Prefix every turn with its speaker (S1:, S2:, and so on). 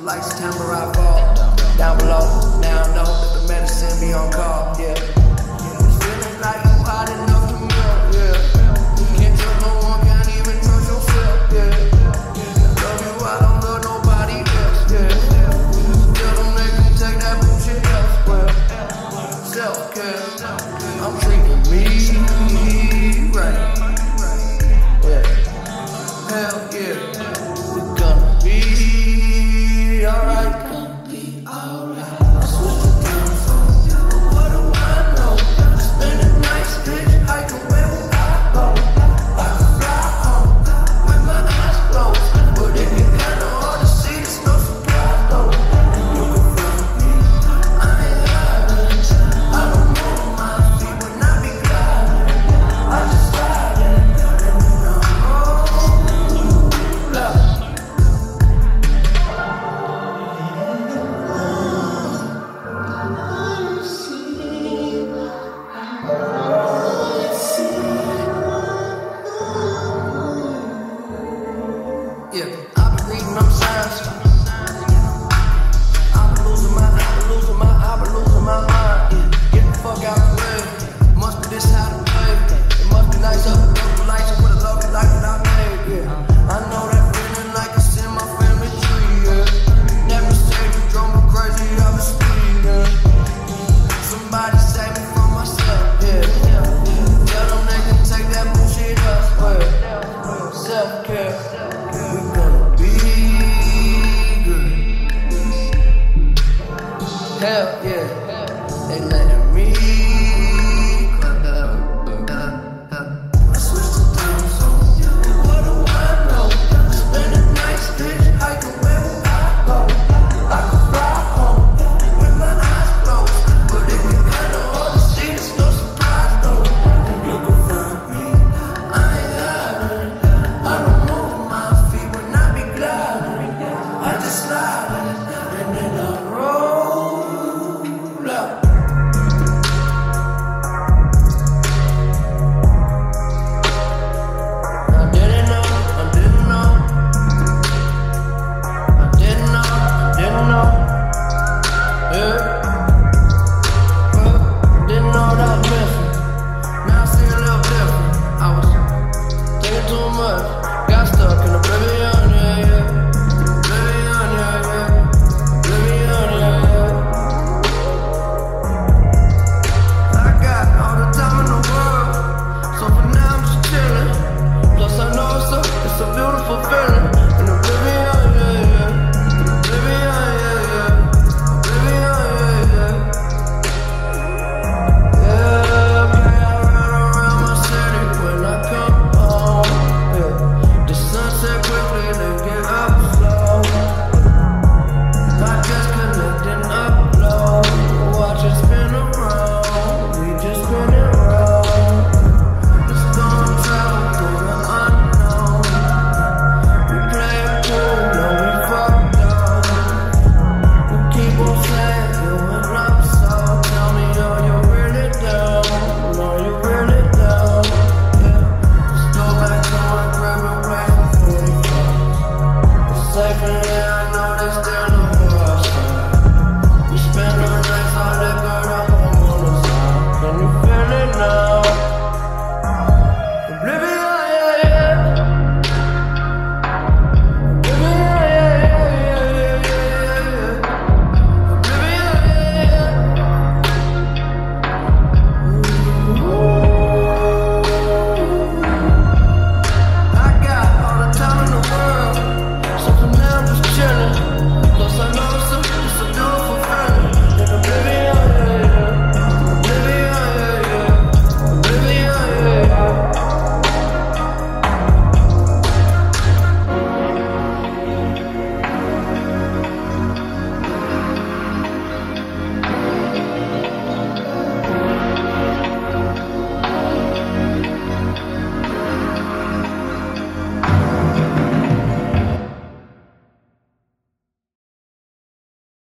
S1: like September I fall. Down below, now I know that the medicine be on call, yeah. Feeling like you hot enough to melt, yeah. Can't trust no one, can't even trust yourself, yeah. Love you, I don't love nobody else, yeah. Tell them they can take that bullshit elsewhere. Self-care, I'm treating me right, yeah. Hell yeah, we're gonna be alright. Gonna be alright. I switched the time zone, but what do I know? Spending nights hitchhiking where I go. I can fly home with my eyes closed, but it get kinda hard to see. There's no surprise though. You can find me, I ain't hiding. I don't move on my feet when I be gliding. I just slide in and then I'm home. Love. Yeah, I've been reading them signs. I've been losing my mind. Yeah, get the fuck out the way. Must be this how to play. It must be nice up with beautiful lights and with a lovely life that I made. Yeah, I know that feeling like it's in my family tree. Yeah, never said you drove me crazy. I was speeding. Somebody save me from myself. Yeah, tell them they can take that bullshit elsewhere. Self-care.